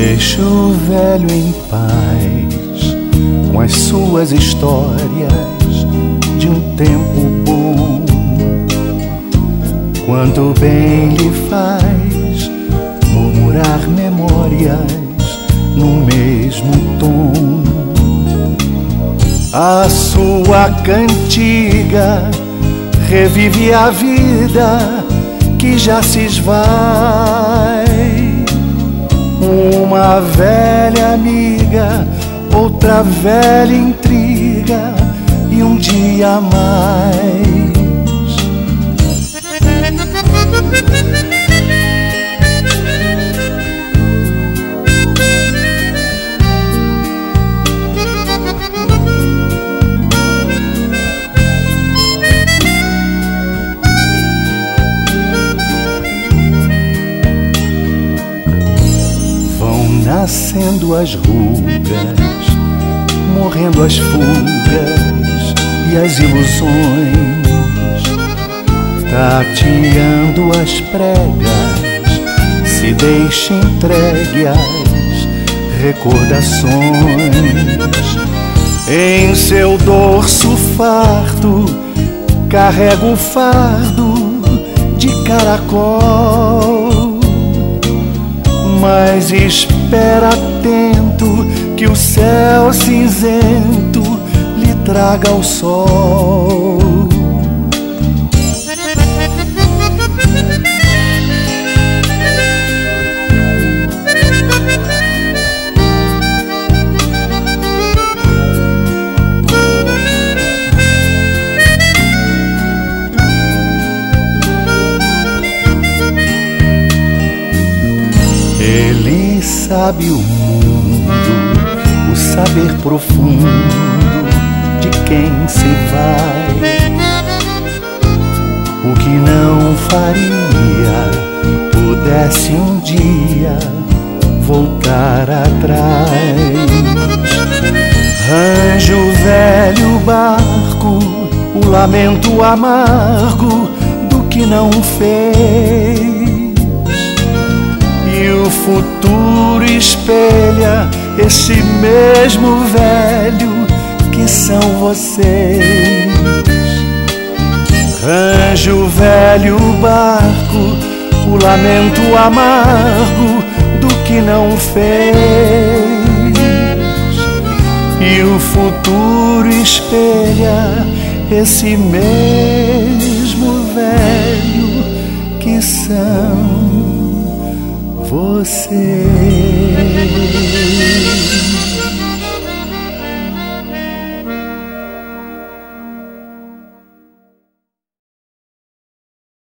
Deixa o velho em paz com as suas histórias de um tempo bom. Quanto bem lhe faz murmurar memórias no mesmo tom. A sua cantiga revive a vida que já se esvai. Uma velha amiga, outra velha intriga e um dia a mais. Nascendo as rugas, morrendo as fugas e as ilusões, tateando as pregas, se deixa entregue às recordações. Em seu dorso farto carrega o fardo de caracol, mas espera atento que o céu cinzento lhe traga o sol. Ele sabe o mundo, o saber profundo de quem se vai. O que não faria, pudesse um dia voltar atrás. Range o velho barco, o lamento amargo do que não fez. E o futuro espelha esse mesmo velho que são vocês. Range o velho barco, o lamento amargo do que não fez. E o futuro espelha esse mesmo velho que são vocês.